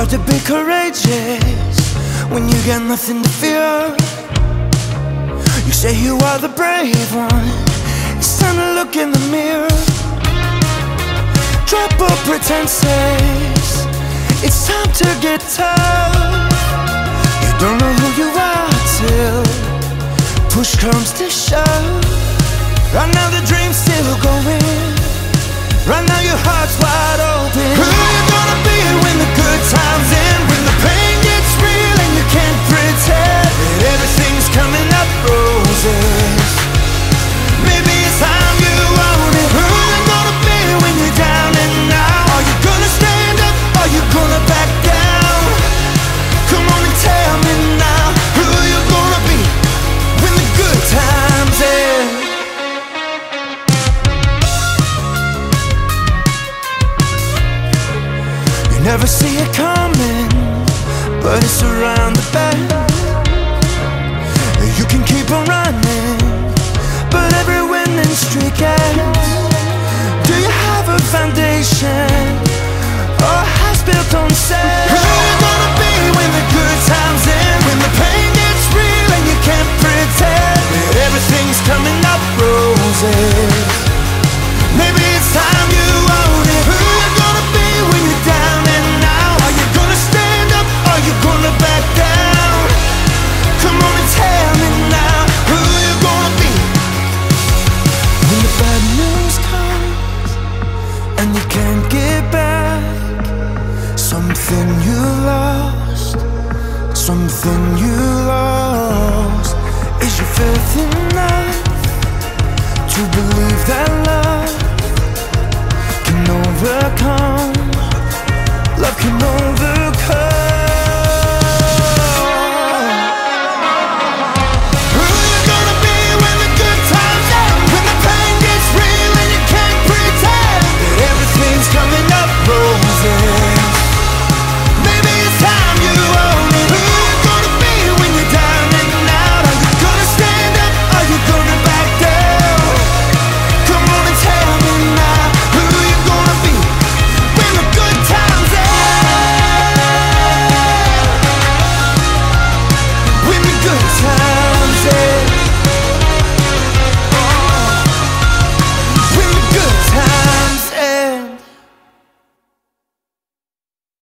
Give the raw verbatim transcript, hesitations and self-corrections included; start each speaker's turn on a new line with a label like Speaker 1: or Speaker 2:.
Speaker 1: hard to be courageous when you got nothing to fear. You say you are the brave one, it's time to look in the mirror. Drop all pretenses, it's time to get tough. You don't know who you are till push comes to shove. Right now the dream's still going, right now your heart's wide open. Who you gonna be when the good times end, when the pain gets real and you can't pretend that everything's coming up roses? Maybe it's time you own it. Who you gonna be when you're down and out? Are you gonna stand up? Are you gonna back down? Come on and tell me now. Who you gonna be when the good times end? Never see it coming, but it's around the bend. You can keep on running, but every winning streak ends. Do you have a foundation, or a house built on sand? Who you gonna be when the good times end, when the pain gets real and you can't pretend that everything's coming up roses? Maybe it's time you own it. Who you gonna be when you're down and out? Are you gonna stand up? Are you gonna back down? Come on and tell me now. Who you gonna be when the bad news comes and you can't get back something you lost? Something you lost. Is your faith enough to believe that love can overcome? Love can overcome.